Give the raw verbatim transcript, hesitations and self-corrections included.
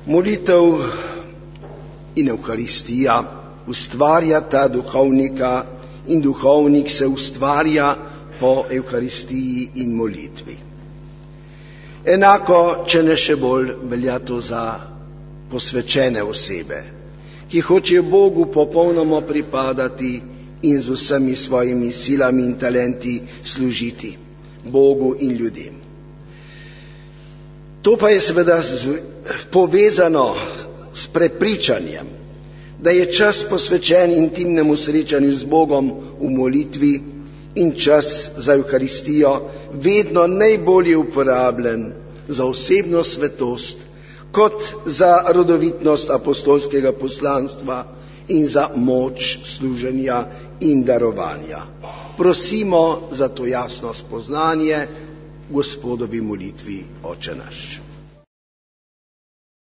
Molitev in Evharistija ustvarjata duhovnika in duhovnik se ustvarja po Evharistiji in molitvi. Enako, če ne še bolj, velja to za posvečene osebe, ki hočejo Bogu popolnoma pripadati in z vsemi svojimi silami in talenti služiti Bogu in ljudem. To pa je seveda povezano s prepričanjem, da je čas posvečen intimnemu srečanju z Bogom v molitvi in čas za Evharistijo vedno najbolje uporabljen za osebno svetost, kot za rodovitnost apostolskega poslanstva in za moč služenja in darovanja. Prosimo za to jasno spoznanje v Gospodovi molitvi Oče naš.